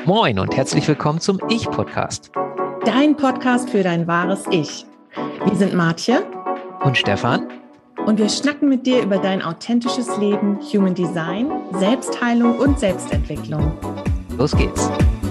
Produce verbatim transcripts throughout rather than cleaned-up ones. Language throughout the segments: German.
Moin und herzlich willkommen zum Ich-Podcast. Dein Podcast für dein wahres Ich. Wir sind Martje und Stefan und wir schnacken mit dir über dein authentisches Leben, Human Design, Selbstheilung und Selbstentwicklung. Los geht's.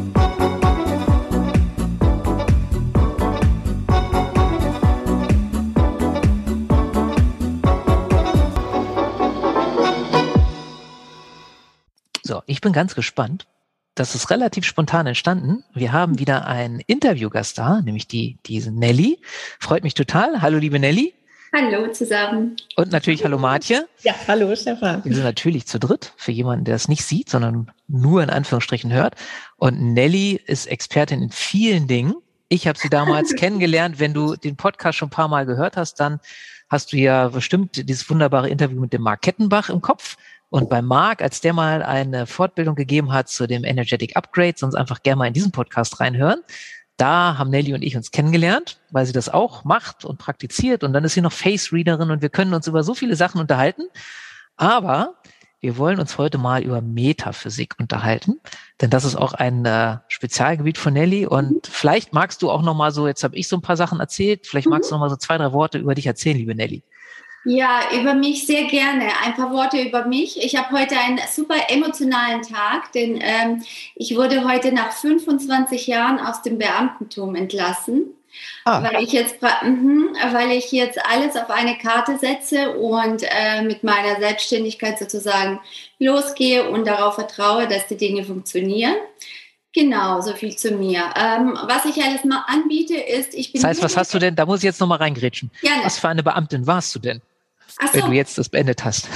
So, ich bin ganz gespannt. Das ist relativ spontan entstanden. Wir haben wieder einen Interviewgast da, nämlich die, diese Nelly. Freut mich total. Hallo, liebe Nelly. Hallo zusammen. Und natürlich hallo, Martje. Ja, hallo, Stefan. Wir sind natürlich zu dritt, für jemanden, der es nicht sieht, sondern nur in Anführungsstrichen hört. Und Nelly ist Expertin in vielen Dingen. Ich habe sie damals kennengelernt. Wenn du den Podcast schon ein paar Mal gehört hast, dann hast du ja bestimmt dieses wunderbare Interview mit dem Marc Kettenbach im Kopf. Und bei Marc, als der mal eine Fortbildung gegeben hat zu dem Energetic Upgrade, sonst einfach gerne mal in diesen Podcast reinhören. Da haben Nelly und ich uns kennengelernt, weil sie das auch macht und praktiziert. Und dann ist sie noch Face-Readerin und wir können uns über so viele Sachen unterhalten. Aber wir wollen uns heute mal über Metaphysik unterhalten, denn das ist auch ein äh, Spezialgebiet von Nelly. Und mhm. vielleicht magst du auch noch mal so, jetzt habe ich so ein paar Sachen erzählt, vielleicht magst mhm. du noch mal so zwei, drei Worte über dich erzählen, liebe Nelly. Ja, über mich sehr gerne. Ein paar Worte über mich. Ich habe heute einen super emotionalen Tag, denn ähm, ich wurde heute nach fünfundzwanzig Jahren aus dem Beamtentum entlassen, ah. weil ich jetzt, mh, weil ich jetzt alles auf eine Karte setze und äh, mit meiner Selbstständigkeit sozusagen losgehe und darauf vertraue, dass die Dinge funktionieren. Genau, so viel zu mir. Ähm, was ich alles mal anbiete, ist, ich bin... Das heißt, was hast du denn, da muss ich jetzt nochmal reingrätschen. Gerne. Was für eine Beamtin warst du denn, Ach so. wenn du jetzt das beendet hast?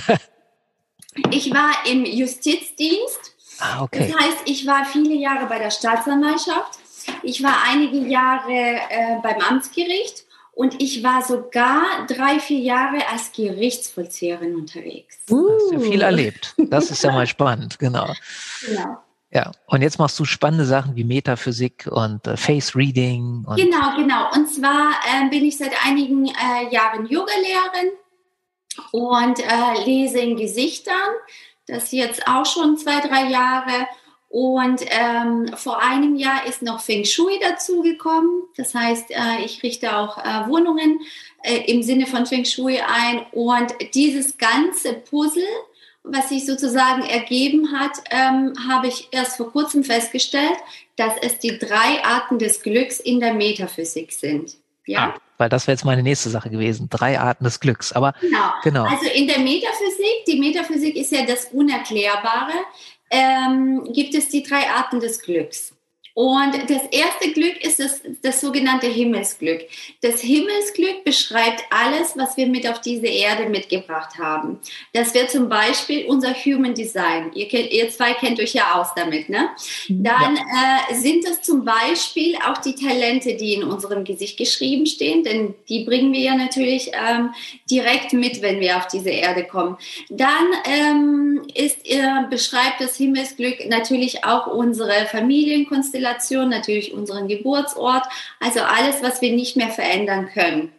Ich war im Justizdienst. Ah, okay. Das heißt, ich war viele Jahre bei der Staatsanwaltschaft. Ich war einige Jahre äh, beim Amtsgericht. Und ich war sogar drei, vier Jahre als Gerichtsvollzieherin unterwegs. Uh. Hast ja viel erlebt. Das ist ja mal spannend, genau. Genau. Ja, und jetzt machst du spannende Sachen wie Metaphysik und äh, Face Reading. Und genau, genau. Und zwar äh, bin ich seit einigen äh, Jahren Yogalehrerin und äh, lese in Gesichtern. Das jetzt auch schon zwei, drei Jahre. Und ähm, vor einem Jahr ist noch Feng Shui dazugekommen. Das heißt, äh, ich richte auch äh, Wohnungen äh, im Sinne von Feng Shui ein. Und dieses ganze Puzzle, was sich sozusagen ergeben hat, ähm, habe ich erst vor kurzem festgestellt, dass es die drei Arten des Glücks in der Metaphysik sind. Ja? Ah, weil das wäre jetzt meine nächste Sache gewesen, drei Arten des Glücks. Aber genau. genau. Also in der Metaphysik, die Metaphysik ist ja das Unerklärbare, ähm, gibt es die drei Arten des Glücks. Und das erste Glück ist das, das sogenannte Himmelsglück. Das Himmelsglück beschreibt alles, was wir mit auf diese Erde mitgebracht haben. Das wäre zum Beispiel unser Human Design. Ihr, kennt, ihr zwei kennt euch ja aus damit, ne? Dann ja. äh, sind das zum Beispiel auch die Talente, die in unserem Gesicht geschrieben stehen, denn die bringen wir ja natürlich ähm, direkt mit, wenn wir auf diese Erde kommen. Dann ähm, ist, äh, beschreibt das Himmelsglück natürlich auch unsere Familienkonstellation, natürlich unseren Geburtsort, also alles, was wir nicht mehr verändern können.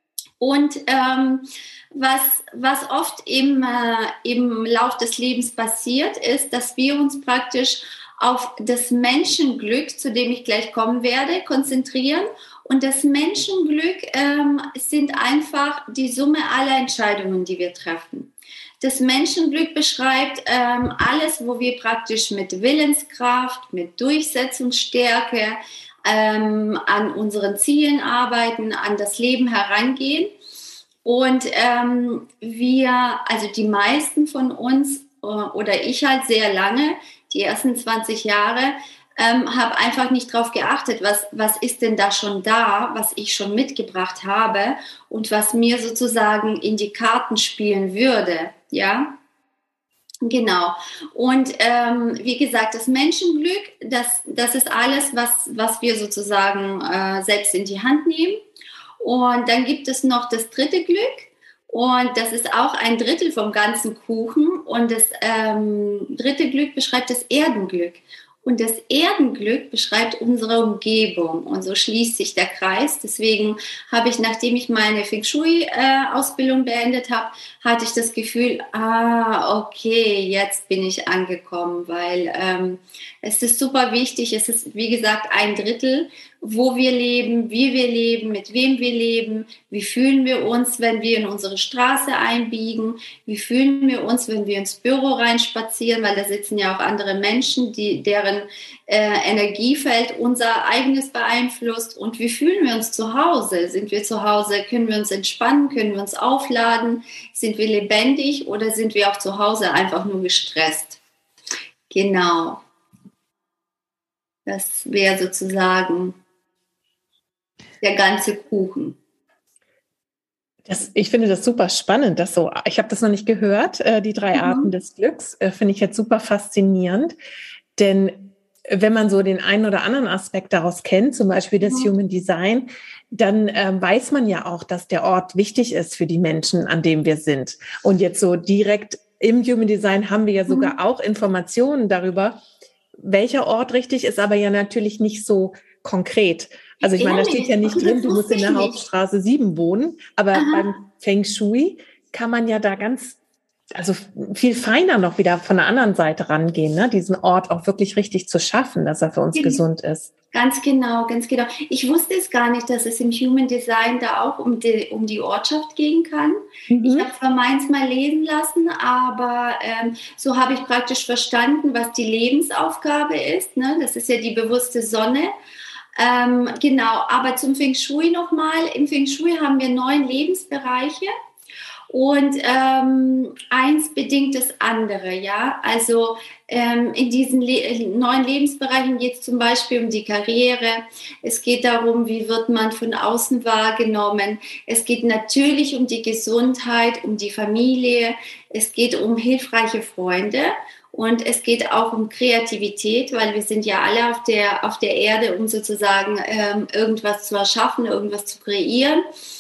Und ähm, was, was oft im, äh, im Lauf des Lebens passiert, ist, dass wir uns praktisch auf das Menschenglück, zu dem ich gleich kommen werde, konzentrieren. Und das Menschenglück ähm, sind einfach die Summe aller Entscheidungen, die wir treffen. Das Menschenglück beschreibt ähm, alles, wo wir praktisch mit Willenskraft, mit Durchsetzungsstärke ähm, an unseren Zielen arbeiten, an das Leben herangehen. Und ähm, wir, also die meisten von uns äh, oder ich halt sehr lange, die ersten zwanzig Jahre, ähm, habe einfach nicht drauf geachtet, was, was ist denn da schon da, was ich schon mitgebracht habe und was mir sozusagen in die Karten spielen würde. Ja, genau. Und ähm, wie gesagt, das Menschenglück, das, das ist alles, was, was wir sozusagen äh, selbst in die Hand nehmen. Und dann gibt es noch das dritte Glück. Und das ist auch ein Drittel vom ganzen Kuchen. Und das ähm, dritte Glück beschreibt das Erdenglück. Und das Erdenglück beschreibt unsere Umgebung. Und so schließt sich der Kreis. Deswegen habe ich, nachdem ich meine Feng Shui-Ausbildung beendet habe, hatte ich das Gefühl, ah, okay, jetzt bin ich angekommen, weil ähm, es ist super wichtig. Es ist, wie gesagt, ein Drittel, wo wir leben, wie wir leben, mit wem wir leben, wie fühlen wir uns, wenn wir in unsere Straße einbiegen, wie fühlen wir uns, wenn wir ins Büro reinspazieren, weil da sitzen ja auch andere Menschen, die, deren äh, Energiefeld unser eigenes beeinflusst, und wie fühlen wir uns zu Hause? Sind wir zu Hause, können wir uns entspannen, können wir uns aufladen, sind wir lebendig oder sind wir auch zu Hause einfach nur gestresst? Genau. Das wäre sozusagen der ganze Kuchen. Das, ich finde das super spannend, dass so, ich habe das noch nicht gehört, äh, die drei mhm. Arten des Glücks, äh, finde ich jetzt super faszinierend, denn wenn man so den einen oder anderen Aspekt daraus kennt, zum Beispiel das mhm. Human Design, dann äh, weiß man ja auch, dass der Ort wichtig ist für die Menschen, an dem wir sind. Und jetzt so direkt im Human Design haben wir ja sogar mhm. auch Informationen darüber, welcher Ort richtig ist, aber ja natürlich nicht so konkret. Also ich meine, da steht ja nicht drin, du musst in der Hauptstraße sieben wohnen, aber Aha. beim Feng Shui kann man ja da ganz, also viel feiner noch wieder von der anderen Seite rangehen, ne? Diesen Ort auch wirklich richtig zu schaffen, dass er für uns genau. gesund ist. Ganz genau, ganz genau. Ich wusste es gar nicht, dass es im Human Design da auch um die, um die Ortschaft gehen kann. Mhm. Ich habe zwar meins mal lesen lassen, aber ähm, so habe ich praktisch verstanden, was die Lebensaufgabe ist. Ne? Das ist ja die bewusste Sonne. Ähm, genau, aber zum Feng Shui nochmal. Im Feng Shui haben wir neun Lebensbereiche. Und ähm, eins bedingt das andere, ja. Also ähm, in diesen Le- neuen Lebensbereichen geht es zum Beispiel um die Karriere. Es geht darum, wie wird man von außen wahrgenommen. Es geht natürlich um die Gesundheit, um die Familie. Es geht um hilfreiche Freunde. Und es geht auch um Kreativität, weil wir sind ja alle auf der, auf der Erde, um sozusagen ähm, irgendwas zu erschaffen, irgendwas zu kreieren.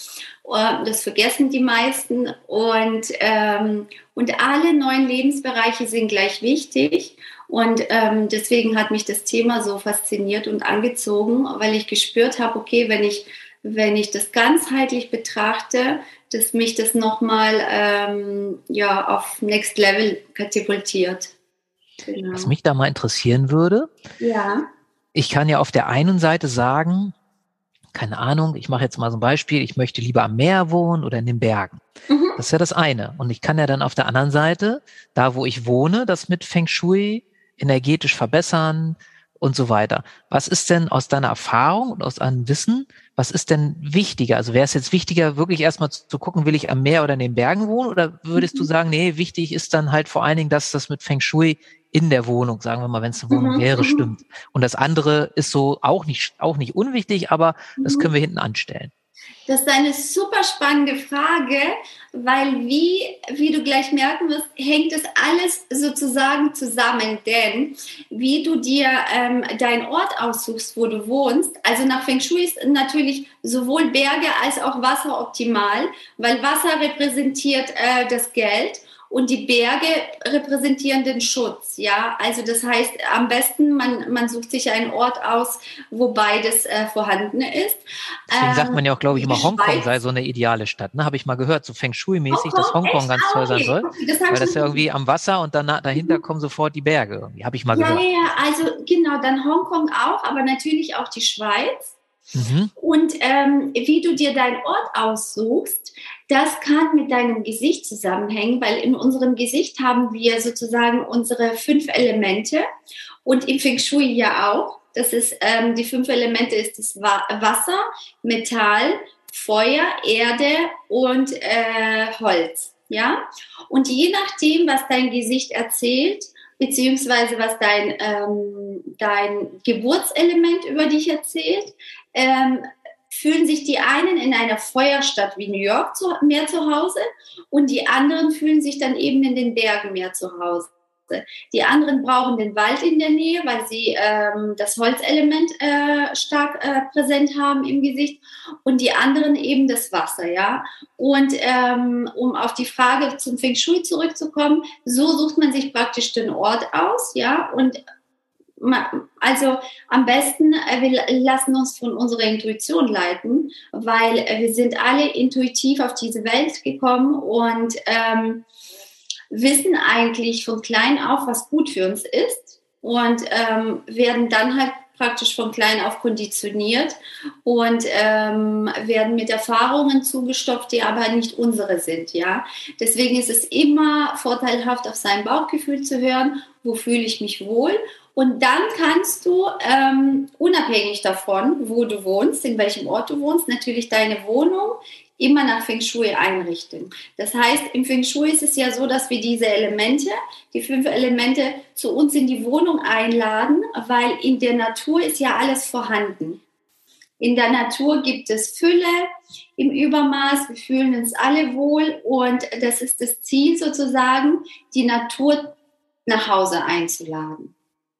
Das vergessen die meisten. Und, ähm, und alle neuen Lebensbereiche sind gleich wichtig. Und ähm, deswegen hat mich das Thema so fasziniert und angezogen, weil ich gespürt habe, okay, wenn ich, wenn ich das ganzheitlich betrachte, dass mich das nochmal ähm, ja, auf Next Level katapultiert. Genau. Was mich da mal interessieren würde, ja. ich kann ja auf der einen Seite sagen, keine Ahnung, ich mache jetzt mal so ein Beispiel, ich möchte lieber am Meer wohnen oder in den Bergen. Mhm. Das ist ja das eine. Und ich kann ja dann auf der anderen Seite, da wo ich wohne, das mit Feng Shui energetisch verbessern und so weiter. Was ist denn aus deiner Erfahrung und aus deinem Wissen, was ist denn wichtiger? Also wäre es jetzt wichtiger, wirklich erstmal zu, zu gucken, will ich am Meer oder in den Bergen wohnen? Oder würdest mhm. du sagen, nee, wichtig ist dann halt vor allen Dingen, dass das mit Feng Shui in der Wohnung, sagen wir mal, wenn es eine Wohnung mhm. wäre, stimmt. Und das andere ist so auch nicht, auch nicht unwichtig, aber mhm. das können wir hinten anstellen. Das ist eine super spannende Frage, weil wie, wie du gleich merken wirst, hängt das alles sozusagen zusammen. Denn wie du dir ähm, deinen Ort aussuchst, wo du wohnst, also nach Feng Shui ist natürlich sowohl Berge als auch Wasser optimal, weil Wasser repräsentiert äh, das Geld. Und die Berge repräsentieren den Schutz, ja. Also das heißt, am besten, man, man sucht sich einen Ort aus, wo beides äh, vorhanden ist. Deswegen ähm, sagt man ja auch, glaube ich, immer, Hongkong sei so eine ideale Stadt. Ne? Habe ich mal gehört, so Feng Shui-mäßig, dass Hongkong ganz toll sein soll. Das weil das ja irgendwie am Wasser und dann dahinter mhm. kommen sofort die Berge. Irgendwie habe ich mal ja, gehört. Ja, ja, also genau, dann Hongkong auch, aber natürlich auch die Schweiz. Mhm. Und ähm, wie du dir deinen Ort aussuchst, das kann mit deinem Gesicht zusammenhängen, weil in unserem Gesicht haben wir sozusagen unsere fünf Elemente und im Feng Shui ja auch. Das ist, ähm, die fünf Elemente ist das Wasser, Metall, Feuer, Erde und äh, Holz. Ja? Und je nachdem, was dein Gesicht erzählt, beziehungsweise was dein, ähm, dein Geburtselement über dich erzählt, ähm, fühlen sich die einen in einer Feuerstadt wie New York zu, mehr zu Hause und die anderen fühlen sich dann eben in den Bergen mehr zu Hause. Die anderen brauchen den Wald in der Nähe, weil sie ähm, das Holzelement äh, stark äh, präsent haben im Gesicht und die anderen eben das Wasser, ja. Und ähm, um auf die Frage zum Feng Shui zurückzukommen, so sucht man sich praktisch den Ort aus, ja, und also am besten, wir lassen uns von unserer Intuition leiten, weil wir sind alle intuitiv auf diese Welt gekommen und ähm, wissen eigentlich von klein auf, was gut für uns ist und ähm, werden dann halt praktisch von klein auf konditioniert und ähm, werden mit Erfahrungen zugestopft, die aber nicht unsere sind. Ja? Deswegen ist es immer vorteilhaft, auf sein Bauchgefühl zu hören, wo fühle ich mich wohl. Und dann kannst du, ähm, unabhängig davon, wo du wohnst, in welchem Ort du wohnst, natürlich deine Wohnung immer nach Feng Shui einrichten. Das heißt, im Feng Shui ist es ja so, dass wir diese Elemente, die fünf Elemente, zu uns in die Wohnung einladen, weil in der Natur ist ja alles vorhanden. In der Natur gibt es Fülle im Übermaß, wir fühlen uns alle wohl und das ist das Ziel sozusagen, die Natur nach Hause einzuladen.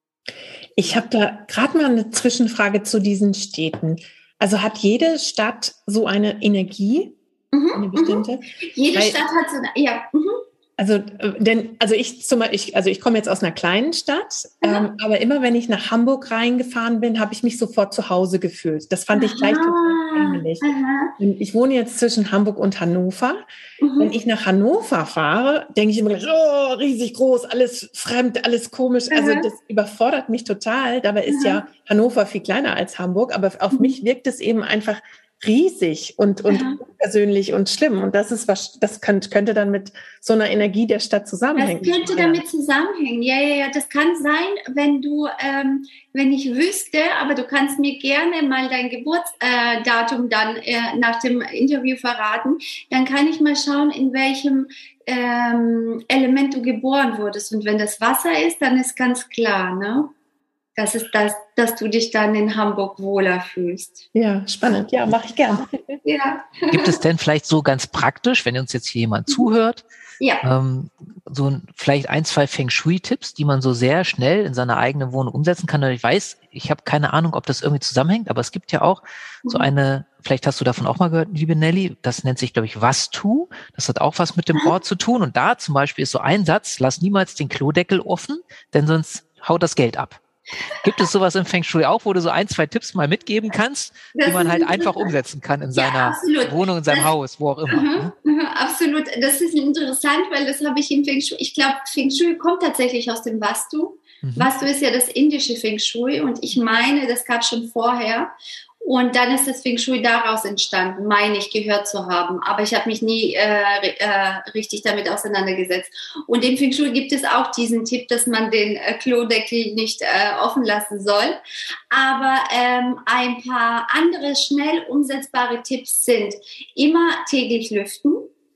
Ich habe da gerade mal eine Zwischenfrage zu diesen Städten. Also hat jede Stadt so eine Energie, mhm, eine bestimmte? Mhm. Jede Weil, Stadt hat so eine, ja. Mhm. Also, denn, also ich zum Beispiel, ich, also ich komme jetzt aus einer kleinen Stadt, ähm, aber immer wenn ich nach Hamburg reingefahren bin, habe ich mich sofort zu Hause gefühlt. Das fand Aha, ich gleich total ähnlich. Und ich wohne jetzt zwischen Hamburg und Hannover. Mhm. Wenn ich nach Hannover fahre, denke ich immer gleich, oh, riesig groß, alles fremd, alles komisch. Aha. Also das überfordert mich total. Dabei ist Aha. ja Hannover viel kleiner als Hamburg, aber auf mhm. mich wirkt es eben einfach riesig und, und unpersönlich und schlimm. Und das ist was, das könnte, könnte dann mit so einer Energie der Stadt zusammenhängen. Das könnte damit zusammenhängen. Ja, ja, ja. Das kann sein, wenn du, ähm, wenn ich wüsste, aber du kannst mir gerne mal dein Geburtsdatum äh, dann äh, nach dem Interview verraten. Dann kann ich mal schauen, in welchem ähm, Element du geboren wurdest. Und wenn das Wasser ist, dann ist ganz klar, ne? Das ist das, dass du dich dann in Hamburg wohler fühlst. Ja, spannend. Ja, mache ich gern. Ja. Gibt es denn vielleicht so ganz praktisch, wenn uns jetzt hier jemand zuhört, ja. ähm, so ein, vielleicht ein, zwei Feng Shui-Tipps, die man so sehr schnell in seiner eigenen Wohnung umsetzen kann? Und ich weiß, ich habe keine Ahnung, ob das irgendwie zusammenhängt, aber es gibt ja auch mhm. so eine, vielleicht hast du davon auch mal gehört, liebe Nelly, das nennt sich, glaube ich, Was-Tu. Das hat auch was mit dem Ort zu tun. Und da zum Beispiel ist so ein Satz, lass niemals den Klodeckel offen, denn sonst haut das Geld ab. Gibt es sowas im Feng Shui auch, wo du so ein, zwei Tipps mal mitgeben kannst, das die man halt einfach umsetzen kann in seiner ja, Wohnung, in seinem das, Haus, wo auch immer? Uh-huh, uh-huh, absolut. Das ist interessant, weil das habe ich im Feng Shui. Ich glaube, Feng Shui kommt tatsächlich aus dem Vastu. Mhm. Vastu ist ja das indische Feng Shui und ich meine, das gab es schon vorher. Und dann ist das Feng Shui daraus entstanden, meine ich, gehört zu haben. Aber ich habe mich nie äh, äh, richtig damit auseinandergesetzt. Und im Feng Shui gibt es auch diesen Tipp, dass man den äh, Klodeckel nicht äh, offen lassen soll. Aber ähm, ein paar andere schnell umsetzbare Tipps sind immer täglich lüften.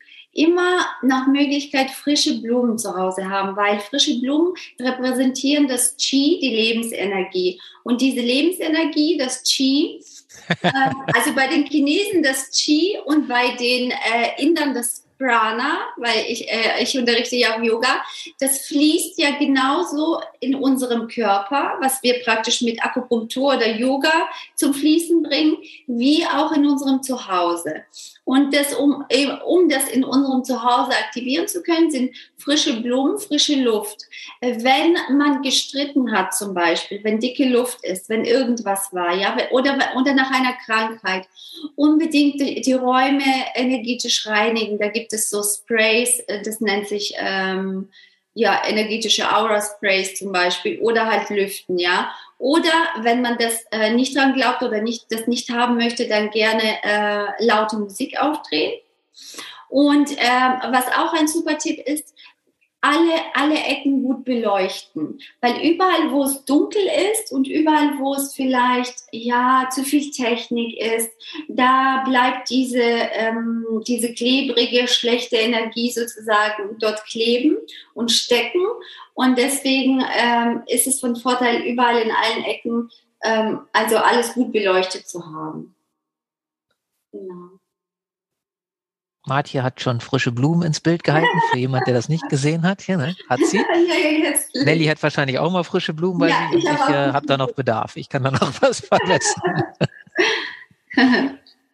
Immer nach Möglichkeit frische Blumen zu Hause haben, weil frische Blumen repräsentieren das Qi, die Lebensenergie. Und diese Lebensenergie, das Qi, äh, also bei den Chinesen das Qi und bei den äh, Indern das Prana, weil ich, äh, ich unterrichte ja auch Yoga, das fließt ja genauso in unserem Körper, was wir praktisch mit Akupunktur oder Yoga zum Fließen bringen, wie auch in unserem Zuhause. Und das, um, um das in unserem Zuhause aktivieren zu können, sind frische Blumen, frische Luft. Wenn man gestritten hat zum Beispiel, wenn dicke Luft ist, wenn irgendwas war, ja, oder, oder nach einer Krankheit, unbedingt die, die Räume energetisch reinigen. Da gibt es so Sprays, das nennt sich ähm, ja, energetische Aura-Sprays zum Beispiel, oder halt lüften, ja. Oder wenn man das äh, nicht dran glaubt oder nicht, das nicht haben möchte, dann gerne äh, laute Musik aufdrehen. Und äh, was auch ein super Tipp ist, alle, alle Ecken gut beleuchten. Weil überall, wo es dunkel ist und überall, wo es vielleicht ja zu viel Technik ist, da bleibt diese, ähm, diese klebrige, schlechte Energie sozusagen dort kleben und stecken. Und deswegen ähm, ist es von Vorteil, überall in allen Ecken, ähm, also alles gut beleuchtet zu haben. Genau. Martje hat schon frische Blumen ins Bild gehalten, für jemand, der das nicht gesehen hat. Hier, ne? Hat sie. Ja, ja, Nelly hat wahrscheinlich auch mal frische Blumen bei ja, sich. Ich, ich äh, habe da noch Bedarf. Ich kann da noch was verbessern.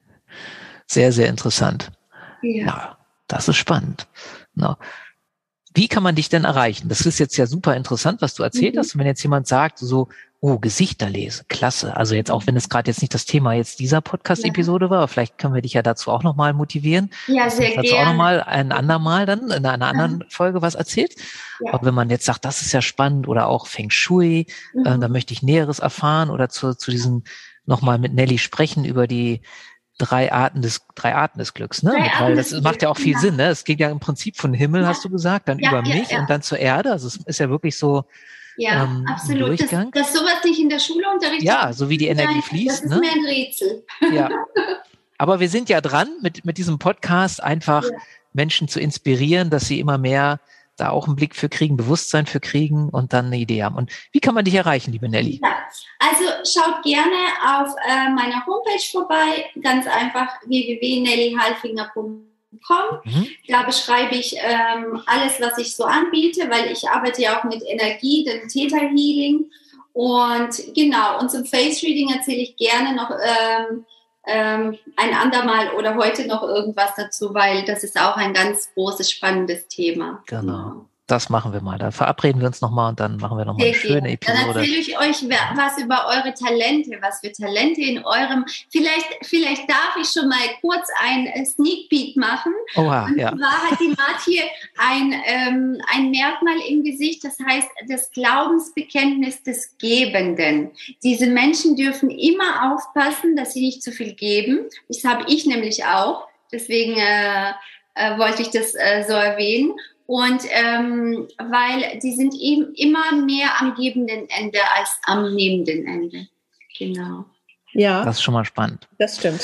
Sehr, sehr interessant. Ja. Ja, das ist spannend. No. Wie kann man dich denn erreichen? Das ist jetzt ja super interessant, was du erzählt mhm. hast. Und wenn jetzt jemand sagt, so, oh, Gesichter lesen, klasse. Also jetzt auch, wenn es gerade jetzt nicht das Thema jetzt dieser Podcast-Episode ja. war, aber vielleicht können wir dich ja dazu auch nochmal motivieren. Ja, sehr dazu gerne. auch nochmal ein andermal dann in einer anderen ja. Folge was erzählt. Ja. Aber wenn man jetzt sagt, das ist ja spannend oder auch Feng Shui, mhm. äh, da möchte ich Näheres erfahren oder zu, zu diesen nochmal mit Nelly sprechen über die drei Arten des, drei Arten des Glücks, ne? Mit, weil das macht ja auch viel ja. Sinn, ne? Es geht ja im Prinzip von Himmel, ja. hast du gesagt, dann ja, über mich ja, ja. und dann zur Erde. Also es ist ja wirklich so, ja, ähm, absolut. Dass, dass sowas nicht in der Schule unterrichtet. Ja, so wie die Energie fließt. Das ist ne? mir ein Rätsel. Ja. Aber wir sind ja dran, mit, mit diesem Podcast einfach ja. Menschen zu inspirieren, dass sie immer mehr da auch einen Blick für kriegen, Bewusstsein für kriegen und dann eine Idee haben. Und wie kann man dich erreichen, liebe Nelly? Ja, also schaut gerne auf äh, meiner Homepage vorbei, ganz einfach w w w punkt nelly halfinger punkt com. Mhm. Da beschreibe ich ähm, alles, was ich so anbiete, weil ich arbeite ja auch mit Energie, dem Theta Healing. Und genau, und zum Face Reading erzähle ich gerne noch ähm, ähm, ein andermal oder heute noch irgendwas dazu, weil das ist auch ein ganz großes, spannendes Thema. Genau. Das machen wir mal. Da verabreden wir uns nochmal und dann machen wir nochmal eine schöne Episode. Dann erzähle ich euch was über eure Talente, was für Talente in eurem, vielleicht, vielleicht darf ich schon mal kurz ein Sneak Peek machen. Oha, und ja. zwar hat die Marti ein, ähm, ein Merkmal im Gesicht, das heißt das Glaubensbekenntnis des Gebenden. Diese Menschen dürfen immer aufpassen, dass sie nicht zu viel geben. Das habe ich nämlich auch. Deswegen äh, äh, wollte ich das äh, so erwähnen. Und ähm, weil die sind eben immer mehr am gebenden Ende als am nehmenden Ende. Genau. Ja. Das ist schon mal spannend. Das stimmt.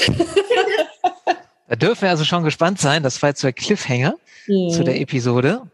Da dürfen wir also schon gespannt sein. Das war jetzt der Cliffhanger mhm. zu der Episode.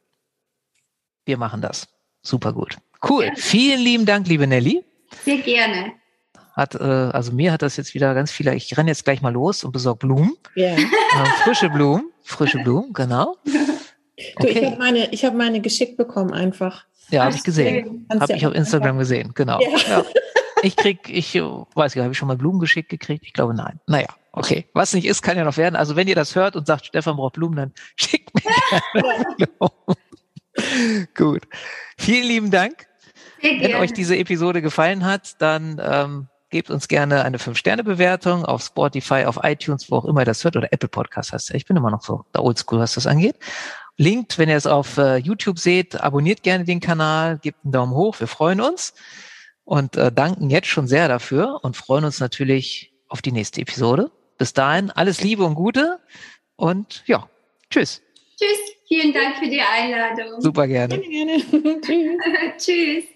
Wir machen das. Super gut. Cool. Ja. Vielen lieben Dank, liebe Nelly. Sehr gerne. Hat, äh, also mir hat das jetzt wieder ganz viele, ich renne jetzt gleich mal los und besorge Blumen. Ja. Äh, frische Blumen. Frische Blumen, genau. Du, okay. Ich habe meine, ich habe meine geschickt bekommen einfach. Ja, habe ich gesehen. Habe ja ich auf Instagram einfach gesehen, genau. Ja. Ja. Ich krieg, ich weiß nicht, habe ich schon mal Blumen geschickt gekriegt? Ich glaube, nein. Naja, okay. Was nicht ist, kann ja noch werden. Also wenn ihr das hört und sagt, Stefan braucht Blumen, dann schickt mir gerne Blumen. Gut. Vielen lieben Dank. Sehr Wenn euch diese Episode gefallen hat, dann ähm, gebt uns gerne eine fünf Sterne Bewertung auf Spotify, auf iTunes, wo auch immer ihr das hört, oder Apple Podcast heißt ja. Ich bin immer noch so der Oldschool, was das angeht. Linkt, wenn ihr es auf äh, YouTube seht, abonniert gerne den Kanal, gebt einen Daumen hoch, wir freuen uns und äh, danken jetzt schon sehr dafür und freuen uns natürlich auf die nächste Episode. Bis dahin, alles Liebe und Gute und ja, tschüss. Tschüss, vielen Dank für die Einladung. Super gerne. Gerne, gerne. Tschüss. Tschüss.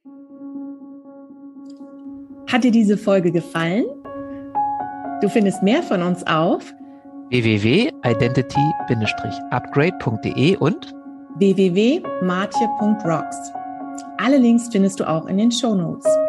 Hat dir diese Folge gefallen? Du findest mehr von uns auf w w w punkt identity dash upgrade punkt d e und w w w punkt martje punkt rocks. Alle Links findest du auch in den Shownotes.